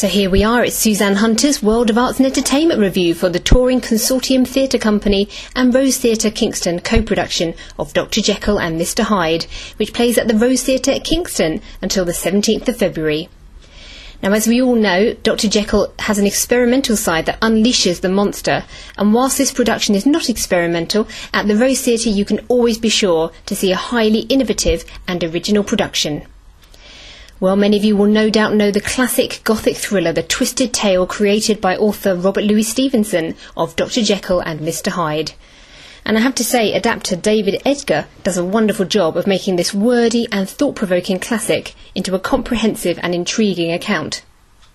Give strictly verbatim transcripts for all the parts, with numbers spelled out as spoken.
So here we are, it's Suzanne Hunter's World of Arts and Entertainment review for the Touring Consortium Theatre Company and Rose Theatre Kingston co-production of Doctor Jekyll and Mister Hyde, which plays at the Rose Theatre at Kingston until the seventeenth of February. Now, as we all know, Doctor Jekyll has an experimental side that unleashes the monster, and whilst this production is not experimental, at the Rose Theatre you can always be sure to see a highly innovative and original production. Well, many of you will no doubt know the classic Gothic thriller The Twisted Tale created by author Robert Louis Stevenson of Doctor Jekyll and Mister Hyde. And I have to say, adapter David Edgar does a wonderful job of making this wordy and thought-provoking classic into a comprehensive and intriguing account.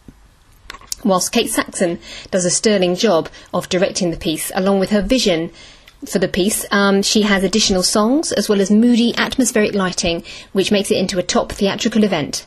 Whilst Kate Saxon does a sterling job of directing the piece, along with her vision for the piece, um, she has additional songs as well as moody atmospheric lighting, which makes it into a top theatrical event.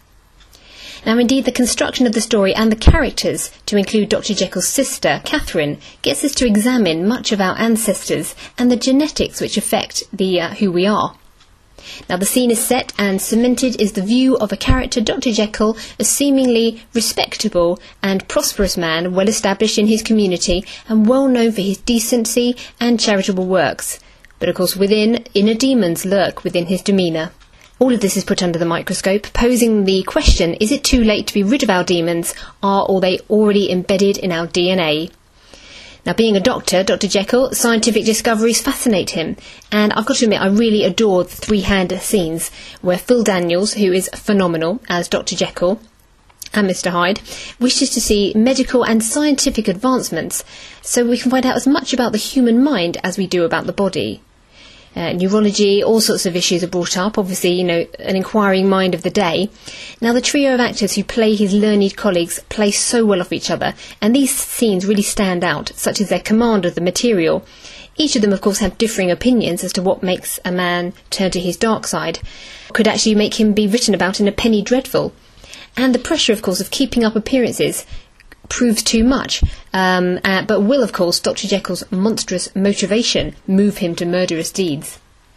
Now, indeed, the construction of the story and the characters, to include Doctor Jekyll's sister, Catherine, gets us to examine much of our ancestors and the genetics which affect the uh, who we are. Now, the scene is set and cemented is the view of a character, Doctor Jekyll, a seemingly respectable and prosperous man, well established in his community and well known for his decency and charitable works. But of course, within, inner demons lurk within his demeanour. All of this is put under the microscope, posing the question, is it too late to be rid of our demons, or are they already embedded in our D N A? Now, being a doctor, Doctor Jekyll, scientific discoveries fascinate him, and I've got to admit I really adore the three-hand scenes where Phil Daniels, who is phenomenal as Doctor Jekyll and Mister Hyde, wishes to see medical and scientific advancements so we can find out as much about the human mind as we do about the body. Uh, neurology, all sorts of issues are brought up, obviously, you know, an inquiring mind of the day. Now, the trio of actors who play his learned colleagues play so well off each other, and these scenes really stand out, such as their command of the material. Each of them, of course, have differing opinions as to what makes a man turn to his dark side, could actually make him be written about in a penny dreadful. And the pressure, of course, of keeping up appearances proves too much, um, uh, but will, of course, Doctor Jekyll's monstrous motivation move him to murderous deeds.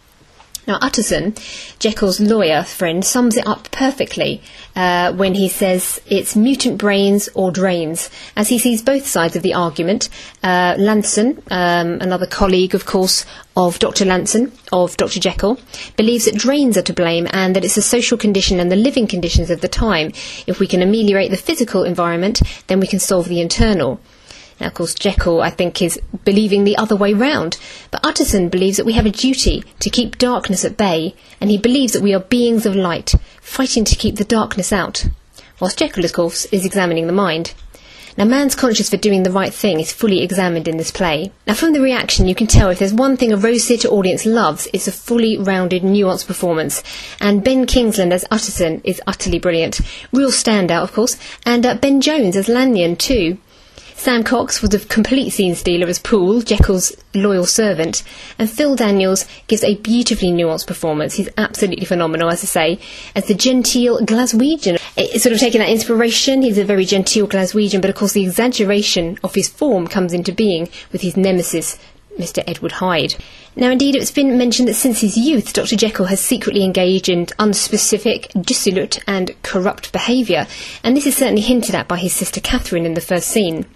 Now, Utterson, Jekyll's lawyer friend, sums it up perfectly uh, when he says it's mutant brains or drains, as he sees both sides of the argument. Uh, Lanson, um, another colleague, of course, of Doctor Lanson, of Doctor Jekyll, believes that drains are to blame and that it's the social condition and the living conditions of the time. If we can ameliorate the physical environment, then we can solve the internal. Now, of course, Jekyll, I think, is believing the other way round. But Utterson believes that we have a duty to keep darkness at bay, and he believes that we are beings of light, fighting to keep the darkness out. Whilst Jekyll, of course, is examining the mind. Now, man's conscience for doing the right thing is fully examined in this play. Now, from the reaction, you can tell if there's one thing a Rose Theatre audience loves, it's a fully rounded, nuanced performance. And Ben Kingsland as Utterson is utterly brilliant. Real standout, of course. And uh, Ben Jones as Lanyon, too. Sam Cox was a complete scene stealer as Poole, Jekyll's loyal servant, and Phil Daniels gives a beautifully nuanced performance. He's absolutely phenomenal, as I say, as the genteel Glaswegian. It's sort of taking that inspiration. He's a very genteel Glaswegian, but of course the exaggeration of his form comes into being with his nemesis, Mister Edward Hyde. Now, indeed, it's been mentioned that since his youth, Doctor Jekyll has secretly engaged in unspecific, dissolute and corrupt behaviour, and this is certainly hinted at by his sister Catherine in the first scene.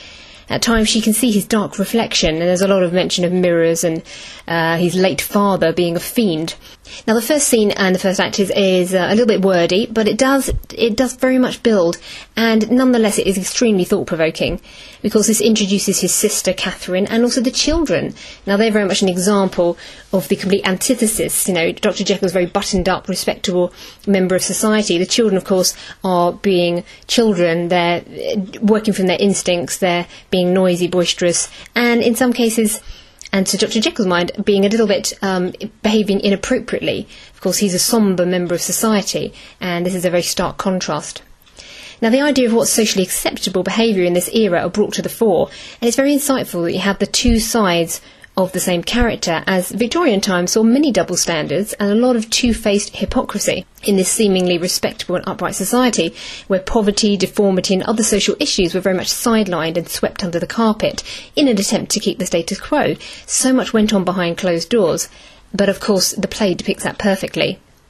At times she can see his dark reflection, and there's a lot of mention of mirrors and uh, his late father being a fiend. Now, the first scene and the first act is, is uh, a little bit wordy, but it does it does very much build, and nonetheless it is extremely thought-provoking, because this introduces his sister Catherine and also the children. Now, they're very much an example of the complete antithesis. You know, Doctor Jekyll's very buttoned-up, respectable member of society. The children, of course, are being children. They're working from their instincts. They're being noisy, boisterous, and in some cases, and to Doctor Jekyll's mind, being a little bit um, behaving inappropriately. Of course, he's a sombre member of society, and this is a very stark contrast. Now, the idea of what's socially acceptable behaviour in this era are brought to the fore, and it's very insightful that you have the two sides of the same character, as Victorian times saw many double standards and a lot of two-faced hypocrisy in this seemingly respectable and upright society, where poverty, deformity and other social issues were very much sidelined and swept under the carpet in an attempt to keep the status quo. So much went on behind closed doors, but of course the play depicts that perfectly.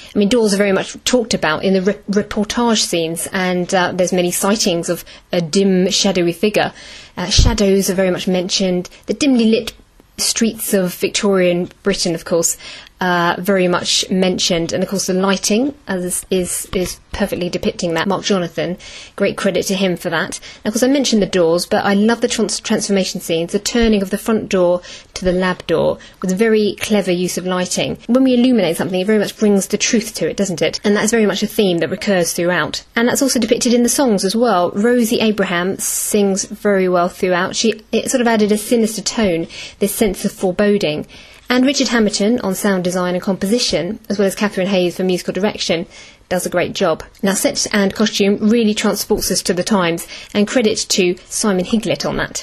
I mean, doors are very much talked about in the re- reportage scenes, and uh, there's many sightings of a dim, shadowy figure. Uh, shadows are very much mentioned. The dimly lit streets of Victorian Britain, of course, uh, very much mentioned, and of course the lighting as is is perfectly depicting that. Mark Jonathan, great credit to him for that. Now, of course, I mentioned the doors, but I love the trans- transformation scenes, the turning of the front door to the lab door with very clever use of lighting. When we illuminate something, it very much brings the truth to it, doesn't it? And that's very much a theme that recurs throughout. And that's also depicted in the songs as well. Rosie Abraham sings very well throughout. She it sort of added a sinister tone, this sense of foreboding. And Richard Hamilton on sound design and composition, as well as Catherine Hayes for musical direction, does a great job. Now, set and costume really transports us to the times, and credit to Simon Higlett on that.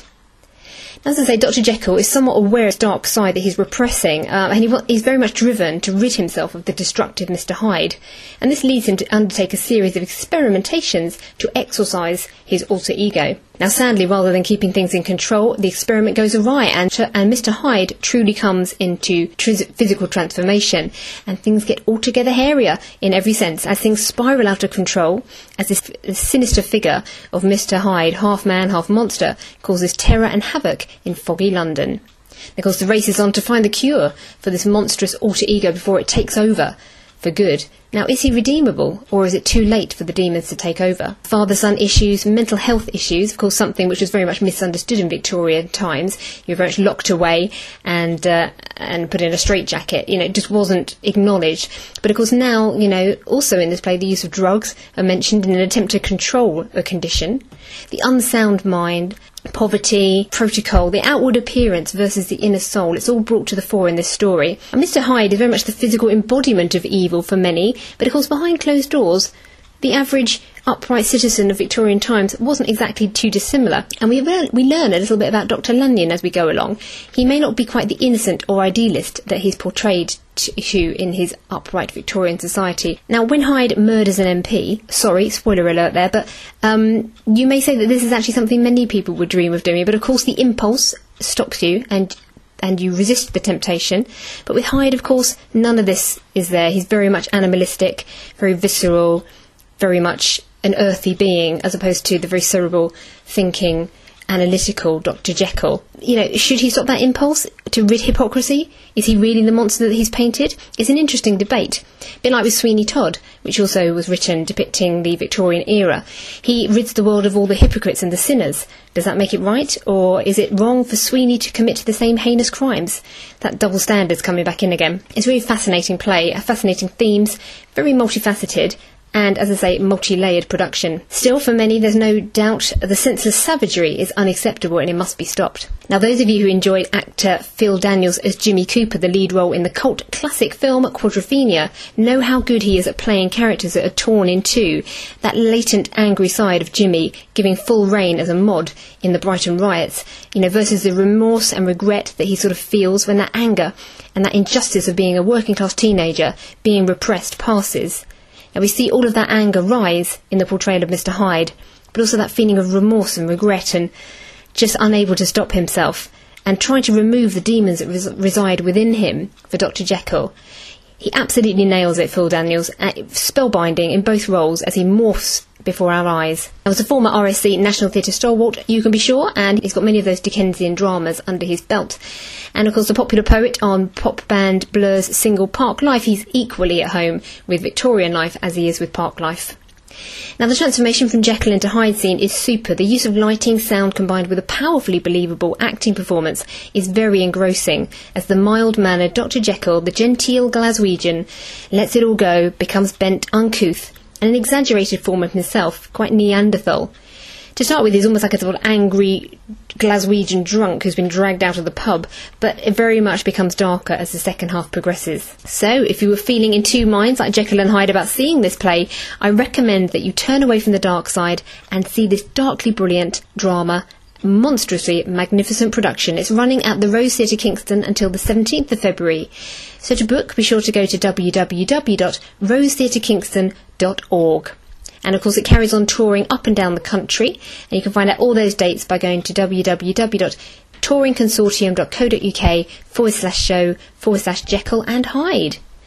As I say, Doctor Jekyll is somewhat aware of the dark side that he's repressing, uh, and he, he's very much driven to rid himself of the destructive Mister Hyde. And this leads him to undertake a series of experimentations to exorcise his alter ego. Now, sadly, rather than keeping things in control, the experiment goes awry, and, and Mister Hyde truly comes into tr- physical transformation, and things get altogether hairier in every sense, as things spiral out of control, as this, this sinister figure of Mister Hyde, half man, half monster, causes terror and havoc in foggy London. Of course, the race is on to find the cure for this monstrous alter ego before it takes over for good. Now, is he redeemable, or is it too late for the demons to take over? Father-son issues, mental health issues, of course something which was very much misunderstood in Victorian times. You were very much locked away and uh, and put in a straitjacket. You know, it just wasn't acknowledged. But of course now, you know, also in this play, the use of drugs are mentioned in an attempt to control a condition. The unsound mind, poverty, protocol, the outward appearance versus the inner soul, it's all brought to the fore in this story. And Mister Hyde is very much the physical embodiment of evil for many, but of course behind closed doors, the average upright citizen of Victorian times wasn't exactly too dissimilar. And we learn, we learn a little bit about Doctor Lanyon as we go along. He may not be quite the innocent or idealist that he's portrayed to in his upright Victorian society. Now, when Hyde murders an M P, sorry, spoiler alert there, but um, you may say that this is actually something many people would dream of doing, but of course the impulse stops you and and you resist the temptation. But with Hyde, of course, none of this is there. He's very much animalistic, very visceral, very much an earthy being, as opposed to the very cerebral, thinking, analytical Doctor Jekyll. You know, should he stop that impulse to rid hypocrisy? Is he really the monster that he's painted? It's an interesting debate. A bit like with Sweeney Todd, which also was written depicting the Victorian era. He rids the world of all the hypocrites and the sinners. Does that make it right? Or is it wrong for Sweeney to commit the same heinous crimes? That double standard's coming back in again. It's a really fascinating play, fascinating themes, very multifaceted, and, as I say, multi-layered production. Still, for many, there's no doubt the senseless savagery is unacceptable and it must be stopped. Now, those of you who enjoyed actor Phil Daniels as Jimmy Cooper, the lead role in the cult classic film Quadrophenia, know how good he is at playing characters that are torn in two, that latent angry side of Jimmy giving full rein as a mod in the Brighton riots, you know, versus the remorse and regret that he sort of feels when that anger and that injustice of being a working-class teenager being repressed passes. And we see all of that anger rise in the portrayal of Mister Hyde, but also that feeling of remorse and regret and just unable to stop himself and trying to remove the demons that res- reside within him for Doctor Jekyll. He absolutely nails it, Phil Daniels, uh, spellbinding in both roles as he morphs before our eyes. Now, as a former R S C National Theatre stalwart, you can be sure, and he's got many of those Dickensian dramas under his belt. And of course, the popular poet on pop band Blur's single Park Life, he's equally at home with Victorian life as he is with Park Life. Now, the transformation from Jekyll into Hyde scene is super. The use of lighting, sound combined with a powerfully believable acting performance is very engrossing, as the mild-mannered Doctor Jekyll, the genteel Glaswegian, lets it all go, becomes bent, uncouth, and an exaggerated form of himself, quite Neanderthal. To start with, he's almost like a sort of angry Glaswegian drunk who's been dragged out of the pub, but it very much becomes darker as the second half progresses. So, if you were feeling in two minds like Jekyll and Hyde about seeing this play, I recommend that you turn away from the dark side and see this darkly brilliant drama, monstrously magnificent production. It's running at the Rose Theatre Kingston until the seventeenth of February. So to book, be sure to go to w w w dot rose theatre kingston dot org. And of course it carries on touring up and down the country, and you can find out all those dates by going to w w w dot touring consortium dot co dot u k forward slash show forward slash Jekyll and Hyde.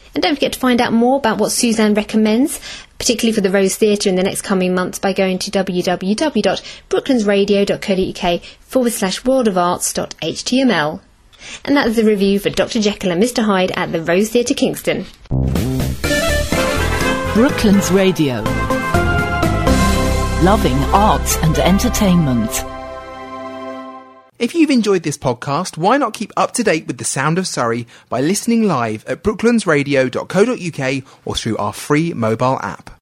And don't forget to find out more about what Suzanne recommends, particularly for the Rose Theatre in the next coming months, by going to www.brooklandsradio.co.uk forward slash worldofarts.html. And that is the review for Doctor Jekyll and Mister Hyde at the Rose Theatre Kingston. Brooklands Radio. Loving arts and entertainment. If you've enjoyed this podcast, why not keep up to date with the sound of Surrey by listening live at brooklandsradio dot co dot uk or through our free mobile app.